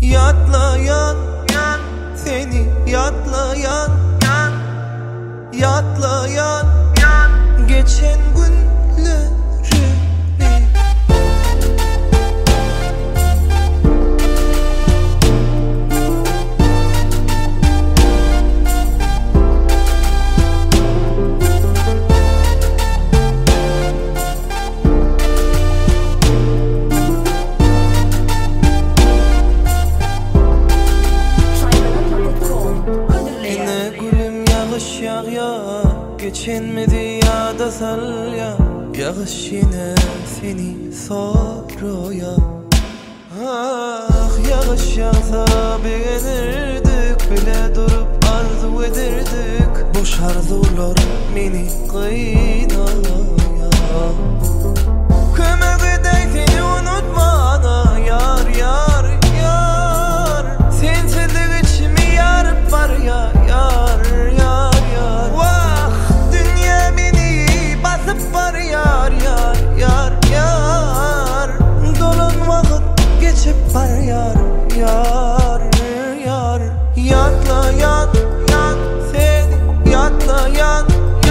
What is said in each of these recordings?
Yatlayan seni yatlayan yatlayan geçen günlerimi geçenmedi ya da sal ya yağış yine seni soruyor. Ah yağış yağsa beğenirdik bile durup arzu ederdik. Boş arzular beni kıynıyor. Kömek edey seni unutmana yar yar yar. Sensizlik içimi yarıp var ya yar yar yar. Var yar yar yar yar. Dolan vakit geçip var yar yar yar. Yatlayan seni yatlayan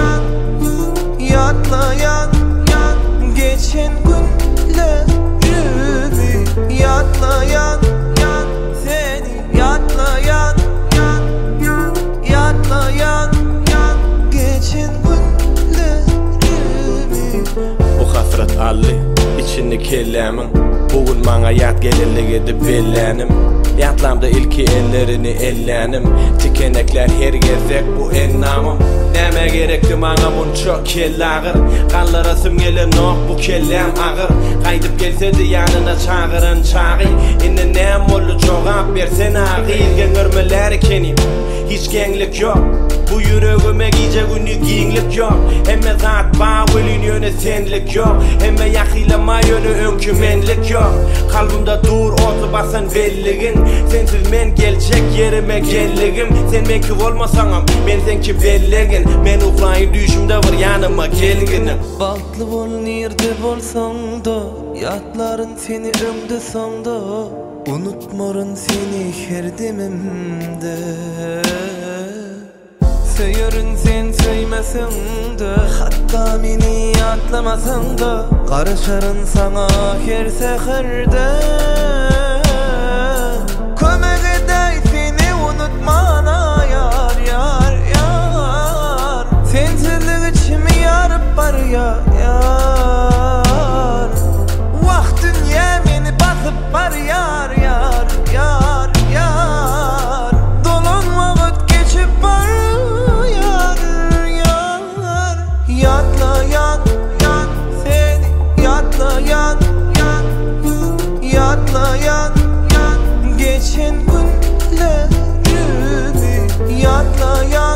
yatlayan geçen günlerimi yatlayan seni yatlayan yatlayan geçen Bu hasret alli içini kellemin. Bugün bana yat gelirlik edip bellenim. Yatlamda ilki ellerini ellenim. Tikenekler her gezek bu ennamım. Neme gerekti bana bun çok kelle ağır. Kanlara sümgelir nok bu kellem ağır. Kaydıp gelse de yanına çağırın çağı. İnne nem oldu çok ap versene ağır. Gengirmeler kenim hiç genglik yok. Bu yüreğime gece günü giyinlik yok. Emme zat bağ ölün yöne senlik yok. Emme yakilama yönü önkümenlik yok. Kalbimde dur otu basan belligin. Sensiz men gelecek yerime gelligim. Sen menki olmasanam men senki belligin. Men uğrayın düşümde var yanıma gelginim. Baltlı bol nerede bolsan da yatların seni ömde sanda. Unutmarın seni her demimde. Söyürün sen söymesin de hatta beni atlamasan da karışarın sana her seherde. Kömek edey seni unutmana yar yar yar. Sensizlik içimi yarıp var ya yar. Vakt dünya beni basıp var yar yar yar yar. Dolan vakit geçip var yatlayan seni yatlayan yatlayan geçen günlerimi yatlayan